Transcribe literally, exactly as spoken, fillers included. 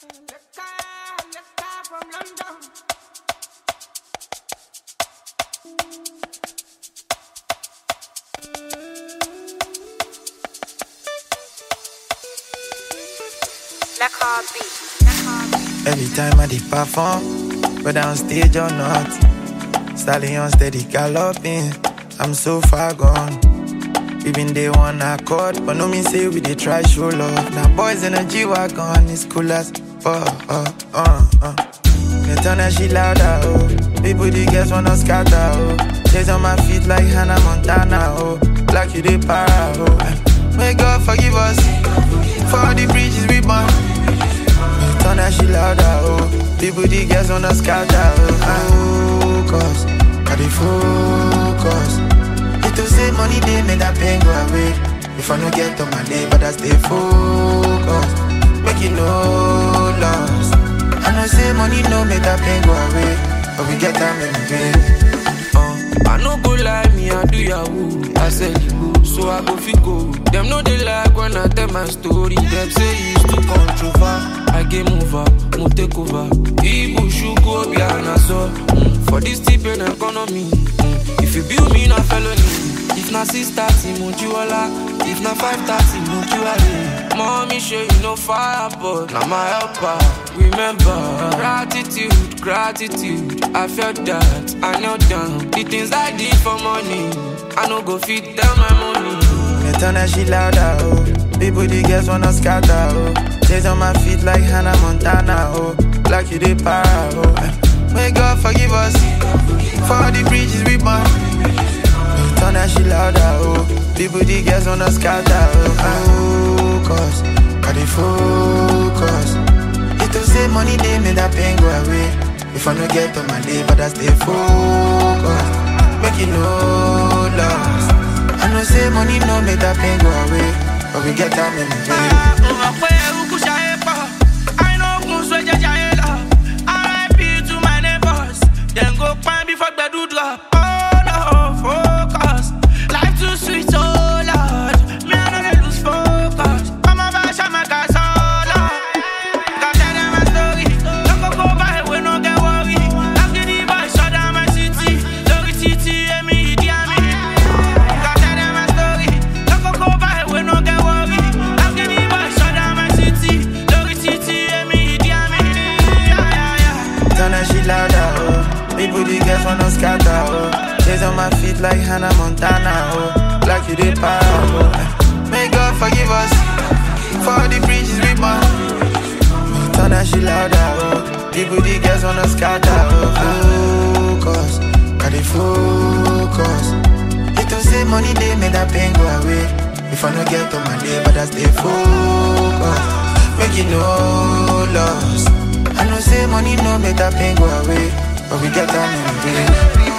From London. Every time I did perform, whether on stage or not, stallion steady galloping, I'm so far gone. We been day one accord, but no mean say we dey try show love. Now boys in a G-Wagon, it's cool as fuck. Uh, uh, uh. They turn that shit louder, oh. People, the girls wanna scatter, oh. Chase on my feet like Hannah Montana, oh. Like you dey para, oh. May God forgive us for all the bridges we burn. Turn that shit louder, oh. People, the girls wanna scatter, oh. Focus, I dey focus. It to say money, they make that pain go away. If I no get on my day, but I stay focused. Make it no loss. I know say money no make that pain go away, but we get time in the day. Uh, I no go lie, me I do yahoo. I sell you, so I go fit go. Them know they like when I tell my story. Them say it's too controversial. I game over, mo take over. Ibu shugo biana so. Mm, for this tip in economy. Mm, if you build me na felony. If na six thirty, mojuala. If na five thirty, mojuale. Mommy show you no fire, but na my helper. Remember, gratitude, gratitude. I felt that, I knelt down. The things I did for money, I no go fit down my money. They turn that shit louder, oh. People, the girls wanna scatter, oh. Chase on my feet like Hannah Montana, oh. Like you dey para, oh. May God forgive us for all the bridges we burn. Turn that shit louder, oh. People, the girls wanna scatter, oh. Focus, I dey focus. It to say money, they make that pain go away. If I no get on my day, but I stay focused. Make it no loss. I know say money no make that pain go away, but we get time in the day. I know R I P to my neighbors. Then go find before the do drop. Oh no, focus. Life too sweet, oh Lord. Me I know lose focus. I'm a bash, I'm a casola. Can't tell them my story. Don't go go by, we no get worried. Let's get the boy shut down my city. Lori Titi, Emi, Idi Amin. Can't tell them my story. Don't go go by, we no get worried. Let's get the boy shut down my city. Lori Titi, Emi, Idi Amin. Yeah, yeah, yeah. Turn that shit louder, oh. People, the girls wanna scatter, oh. Chase on my feet like Hannah Montana, oh. Like you dey para, oh. May God forgive us for all the bridges we burn. Turn that shit louder, oh. People, the girls wanna scatter, oh. Focus, I dey focus. It to say money, they make that pain go away. If I no get on my day, but I stay focused. Make it no loss. I know say money no make that pain go away, but we get time in the day.